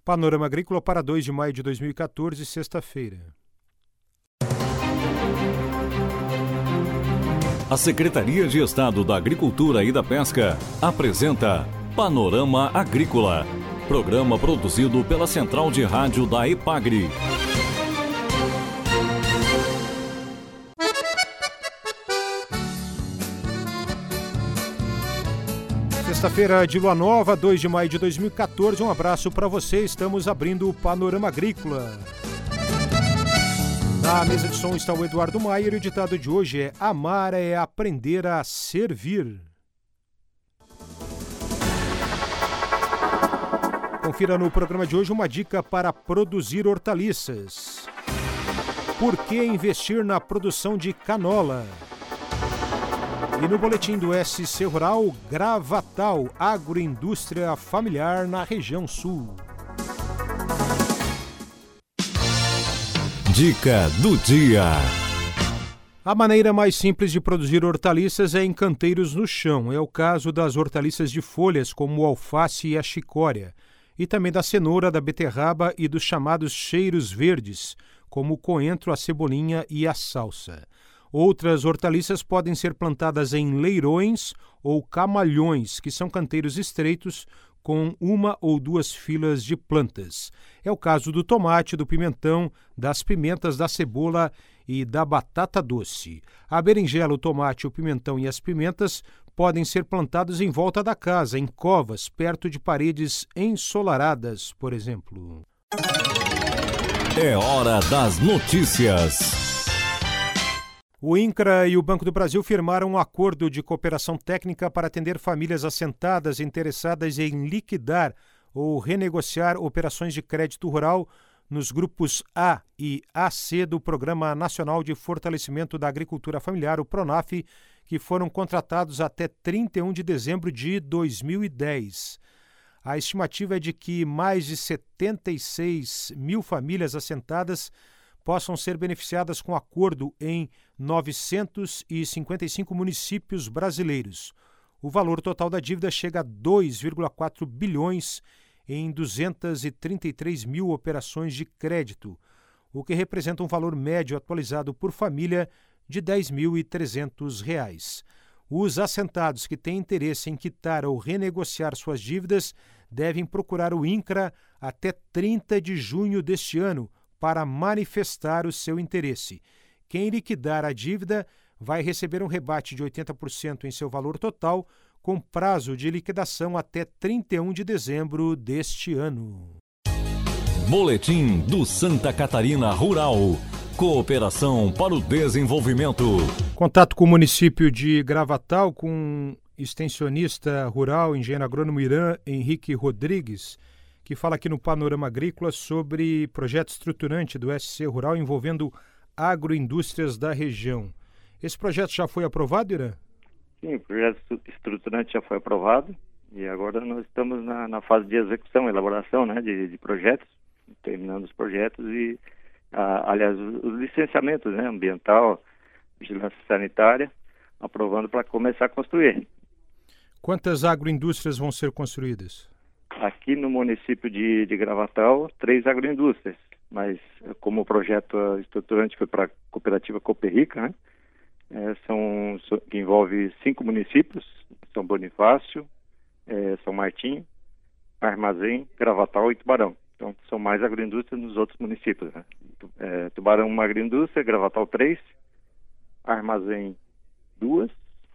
Panorama Agrícola para 2 de maio de 2014, sexta-feira. A Secretaria de Estado da Agricultura e da Pesca apresenta Panorama Agrícola, programa produzido pela Central de Rádio da EPAGRE. Sexta-feira de lua nova, 2 de maio de 2014. Um abraço para você. Estamos abrindo o Panorama Agrícola. Na mesa de som está o Eduardo Maier e o ditado de hoje é: amar é aprender a servir. Confira no programa de hoje uma dica para produzir hortaliças. Por que investir na produção de canola? E no boletim do SC Rural, Gravatal, agroindústria familiar na região sul. Dica do dia. A maneira mais simples de produzir hortaliças é em canteiros no chão. É o caso das hortaliças de folhas, como o alface e a chicória, e também da cenoura, da beterraba e dos chamados cheiros verdes, como o coentro, a cebolinha e a salsa. Outras hortaliças podem ser plantadas em leirões ou camalhões, que são canteiros estreitos com uma ou duas filas de plantas. É o caso do tomate, do pimentão, das pimentas, da cebola e da batata doce. A berinjela, o tomate, o pimentão e as pimentas podem ser plantados em volta da casa, em covas, perto de paredes ensolaradas, por exemplo. É hora das notícias. O INCRA e o Banco do Brasil firmaram um acordo de cooperação técnica para atender famílias assentadas interessadas em liquidar ou renegociar operações de crédito rural nos grupos A e AC do Programa Nacional de Fortalecimento da Agricultura Familiar, o PRONAF, que foram contratados até 31 de dezembro de 2010. A estimativa é de que mais de 76 mil famílias assentadas possam ser beneficiadas com acordo em 955 municípios brasileiros. O valor total da dívida chega a 2,4 bilhões em 233 mil operações de crédito, o que representa um valor médio atualizado por família de R$ 10.300. Os assentados que têm interesse em quitar ou renegociar suas dívidas devem procurar o INCRA até 30 de junho deste ano, para manifestar o seu interesse. Quem liquidar a dívida vai receber um rebate de 80% em seu valor total, com prazo de liquidação até 31 de dezembro deste ano. Boletim do Santa Catarina Rural. Cooperação para o desenvolvimento. Contato com o município de Gravatal, com o extensionista rural, engenheiro agrônomo Irã Henrique Rodrigues, que fala aqui no Panorama Agrícola sobre projeto estruturante do SC Rural envolvendo agroindústrias da região. Esse projeto já foi aprovado, Irã? Sim, o projeto estruturante já foi aprovado e agora nós estamos na fase de execução, elaboração, né, de projetos, terminando os projetos e, aliás, os licenciamentos, né, ambiental, vigilância sanitária, aprovando para começar a construir. Quantas agroindústrias vão ser construídas? Aqui no município de Gravatal, 3 agroindústrias, mas como o projeto estruturante foi para a cooperativa Coperrica, né, que envolve 5 municípios: São Bonifácio, São Martinho, Armazém, Gravatal e Tubarão. Então são mais agroindústrias nos outros municípios, né? Tubarão uma agroindústria, Gravatal 3, Armazém 2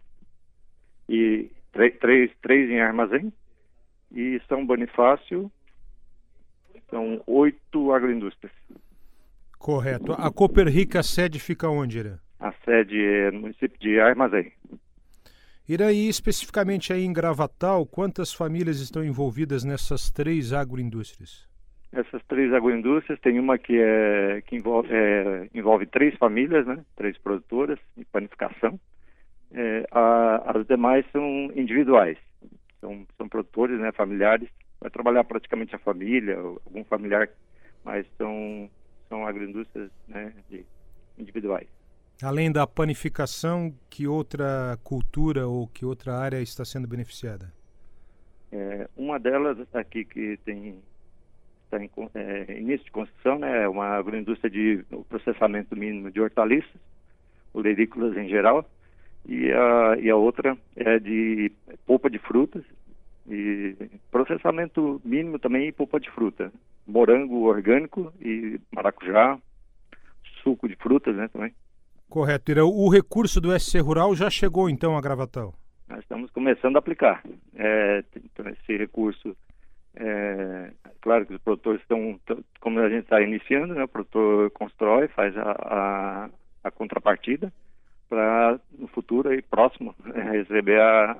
e 3 em Armazém. E São Bonifácio, são 8 agroindústrias. Correto. A Coperrica, a sede fica onde, Ira? A sede é no município de Armazém. Ira, e especificamente aí em Gravatal, quantas famílias estão envolvidas nessas 3 agroindústrias? Essas 3 agroindústrias, tem uma que envolve 3 famílias, né? 3 produtoras de panificação. As demais são individuais. São produtores, né, familiares, vai trabalhar praticamente a família, algum familiar, mas são agroindústrias, né, individuais. Além da panificação, que outra cultura ou que outra área está sendo beneficiada? Uma delas aqui que está em início de construção, né? É uma agroindústria de processamento mínimo de hortaliças, olerícolas em geral, e a outra é de polpa de frutas, e processamento mínimo também e polpa de fruta, morango orgânico e maracujá, suco de frutas, né, também. Correto, Ira. O recurso do SC Rural já chegou então a Gravatal? Nós estamos começando a aplicar. Então, esse recurso, claro que os produtores estão, como a gente está iniciando, né, o produtor constrói, faz a contrapartida para no futuro e próximo receber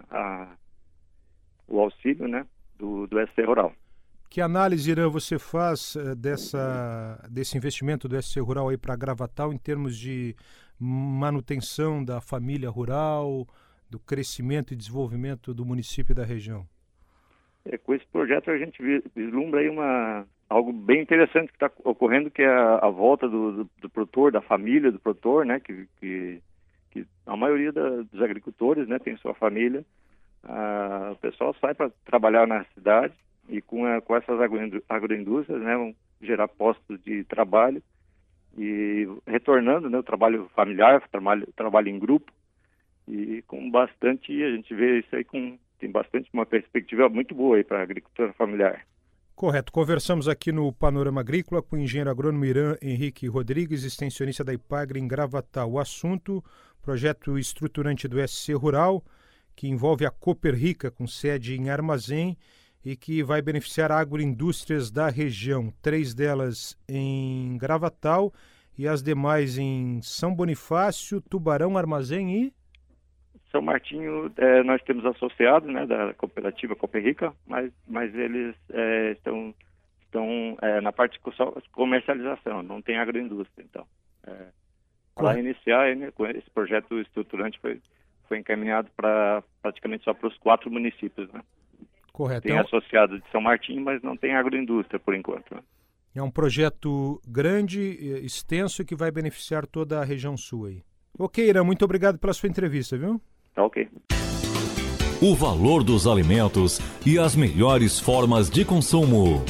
o auxílio, né, do SC Rural. Que análise, Irã, você faz desse investimento do SC Rural aí para Gravatal em termos de manutenção da família rural, do crescimento e desenvolvimento do município e da região? Com esse projeto a gente vislumbra aí algo bem interessante que está ocorrendo, que é a volta do produtor, da família do produtor, né, que a maioria dos agricultores, né, tem sua família. O pessoal sai para trabalhar na cidade e com essas agroindústrias, né, vão gerar postos de trabalho e retornando, né, o trabalho familiar, trabalho em grupo, e com bastante, a gente vê isso aí tem bastante uma perspectiva muito boa aí para a agricultura familiar. Correto. Conversamos aqui no Panorama Agrícola com o engenheiro agrônomo Irã Henrique Rodrigues, extensionista da Ipagre em Gravatal. O assunto, projeto estruturante do SC Rural, que envolve a Coperrica, com sede em Armazém, e que vai beneficiar agroindústrias da região, 3 delas em Gravatal e as demais em São Bonifácio, Tubarão, Armazém e... São Martinho, nós temos associados, né, da cooperativa Coperrica, mas eles estão na parte de comercialização, não tem agroindústria. Então, para iniciar, né, com esse projeto estruturante foi encaminhado praticamente só para os 4 municípios, né? Correto. Tem associado de São Martinho, mas não tem agroindústria por enquanto, né? É um projeto grande, extenso, que vai beneficiar toda a região sul aí. Ok, Irã, muito obrigado pela sua entrevista, viu? Tá ok. O valor dos alimentos e as melhores formas de consumo.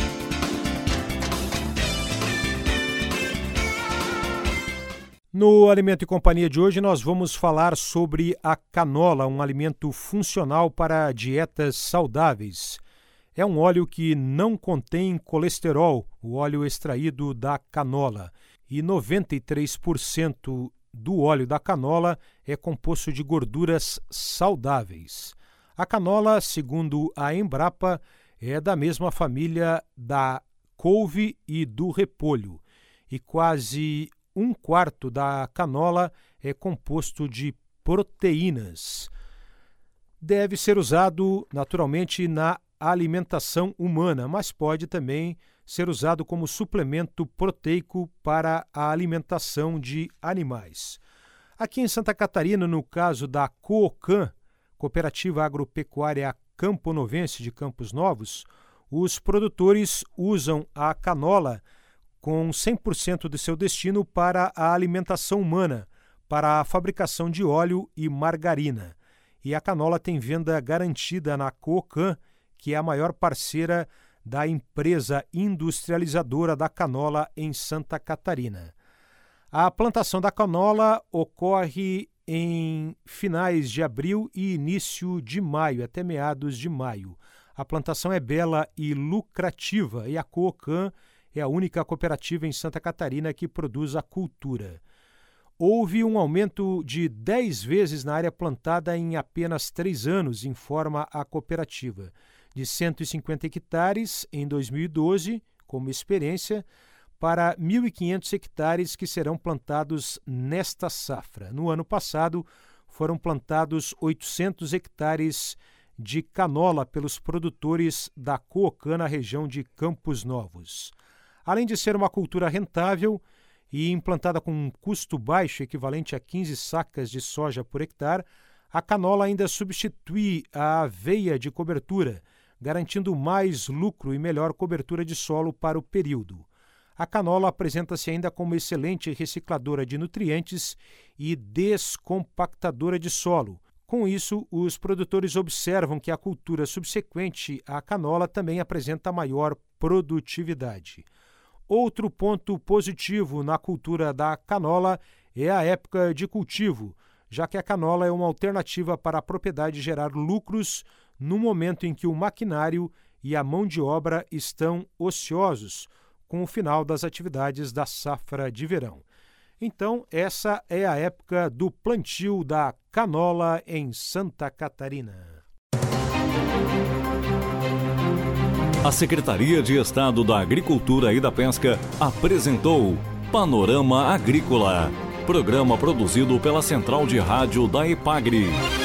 No Alimento e Companhia de hoje nós vamos falar sobre a canola, um alimento funcional para dietas saudáveis. É um óleo que não contém colesterol, o óleo extraído da canola, e 93% do óleo da canola é composto de gorduras saudáveis. A canola, segundo a Embrapa, é da mesma família da couve e do repolho, e quase 1/4 da canola é composto de proteínas. Deve ser usado naturalmente na alimentação humana, mas pode também ser usado como suplemento proteico para a alimentação de animais. Aqui em Santa Catarina, no caso da Coocan, Cooperativa Agropecuária Camponovense de Campos Novos, os produtores usam a canola com 100% de seu destino para a alimentação humana, para a fabricação de óleo e margarina. E a canola tem venda garantida na Coocan, que é a maior parceira da empresa industrializadora da canola em Santa Catarina. A plantação da canola ocorre em finais de abril e início de maio, até meados de maio. A plantação é bela e lucrativa e a Coocan é a única cooperativa em Santa Catarina que produz a cultura. Houve um aumento de 10 vezes na área plantada em apenas 3 anos, informa a cooperativa. De 150 hectares em 2012, como experiência, para 1.500 hectares que serão plantados nesta safra. No ano passado, foram plantados 800 hectares de canola pelos produtores da Coocan na região de Campos Novos. Além de ser uma cultura rentável e implantada com um custo baixo, equivalente a 15 sacas de soja por hectare, a canola ainda substitui a aveia de cobertura, garantindo mais lucro e melhor cobertura de solo para o período. A canola apresenta-se ainda como excelente recicladora de nutrientes e descompactadora de solo. Com isso, os produtores observam que a cultura subsequente à canola também apresenta maior produtividade. Outro ponto positivo na cultura da canola é a época de cultivo, já que a canola é uma alternativa para a propriedade gerar lucros no momento em que o maquinário e a mão de obra estão ociosos, com o final das atividades da safra de verão. Então, essa é a época do plantio da canola em Santa Catarina. A Secretaria de Estado da Agricultura e da Pesca apresentou Panorama Agrícola, programa produzido pela Central de Rádio da EPAGRE.